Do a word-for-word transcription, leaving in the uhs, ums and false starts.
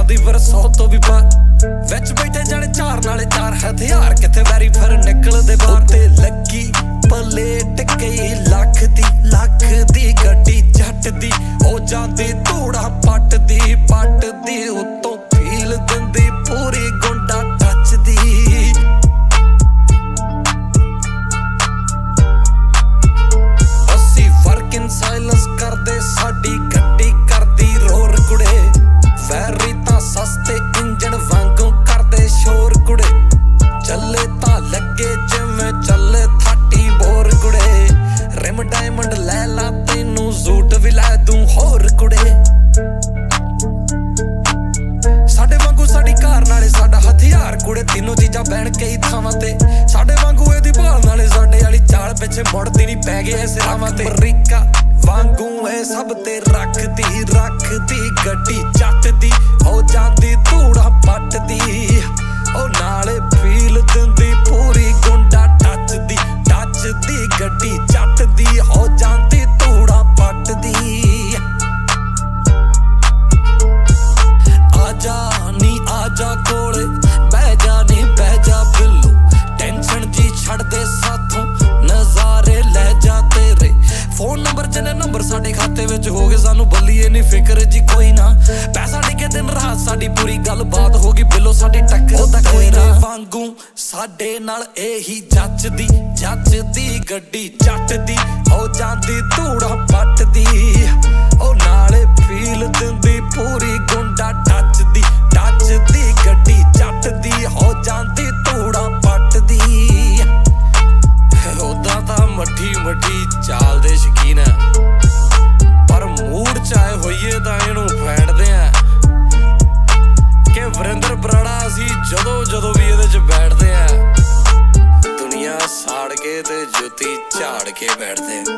ਜਾਂਦੀ ਪਰ सौ तो भी पार विच बैठे जाने चार नाले चार हथियार किथे वैरी फिर निकलदे बाहर ते लगी पलेट कई लख दी लख दी गड्डी जट दी ओ जांदी धूड़ा पट दी पट दी उत्तों फील दिंदी पूरी गुंडा टच दी अस्सी वर्क इन साइलेंस करदे साडी गड्डी करदी रोर कुड़े वैरी तां सस्ते इंजन वांगू करदे शोर कुड़े चले तां लगे जिवें चले थाटी बोर कुड़े रिम डायमंड लै ला तैनू सूट भी लै दूं होर कुड़े साडे वांगू साडी कार नाले साडा हथियार कुड़े तीनों चीजां बैण कई थावां ते साडे वांगू एदी भाल नाले साडे वाली चाल पिछे मुड़दी नहीं पै गए सिरावां ते अमरीका वांगू ए सब ते रखदी रखदी गड्डी जट दी हो जांदी धूड़ा पट दी ओ नाले फील दिंदी पूरी गुंडा टच दी टच दी गड्डी जट दी हो जांदी धूड़ा पट दी आजा नी आजा कोले बह जा नी बह जा बिल्लू टेंशन जी छड़ दे साथों नजारे ले जा तेरे फोन नंबर जने नंबर साडे खाते विच हो गए सानू बल्लीए नहीं फिक्र जी कोई ना पैसा डिगे दिन रात साडी पूरी गल बात होगी बिलो साडी टक्कर दा कोई ना वांगू साडे नाल एही जचदी जचदी गड्डी जट दी हो जांदी धूड़ा पट दी ओ नाले फील दिंदी पूरी गुंडा टच दी टच दी गड्डी जट दी हो जांदी धूड़ा पट दी ओदा तां मठी मठी चाल दे शकीन है पर मूड चाहे होइए तां इहनू फैंडदे आ कि वरिंदर बराड़ा असी जदों जदों भी इहदे च बैठदे आ दुनिया साड़ के ते जुत्ती झाड़ के बैठदे